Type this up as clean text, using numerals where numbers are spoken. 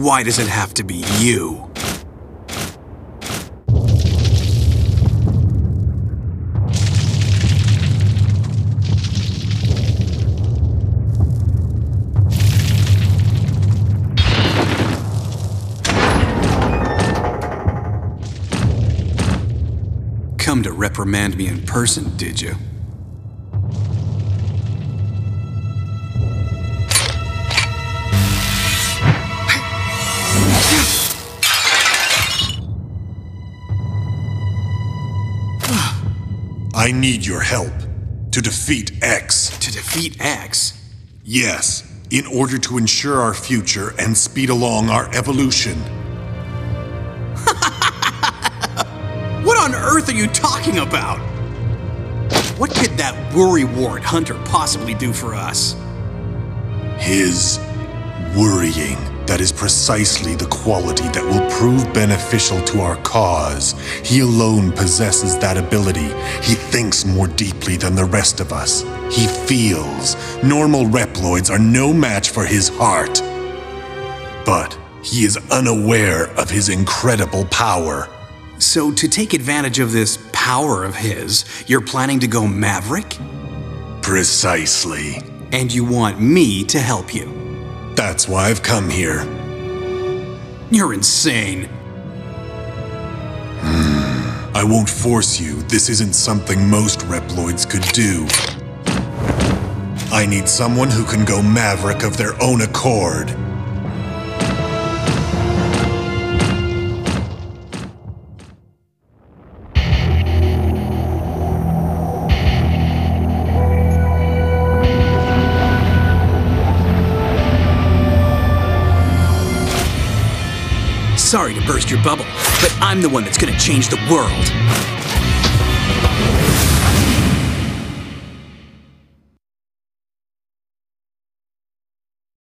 Why does it have to be you? Come to reprimand me in person, did you? I need your help to defeat X. To defeat X? Yes, in order to ensure our future and speed along our evolution. What on earth are you talking about? What could that worrywart Hunter possibly do for us? His worrying. That is precisely the quality that will prove beneficial to our cause. He alone possesses that ability. He thinks more deeply than the rest of us. He feels. Normal Reploids are no match for his heart. But he is unaware of his incredible power. So to take advantage of this power of his, you're planning to go Maverick? Precisely. And you want me to help you? That's why I've come here. You're insane. I won't force you. This isn't something most Reploids could do. I need someone who can go Maverick of their own accord. Sorry to burst your bubble, but I'm the one that's gonna change the world.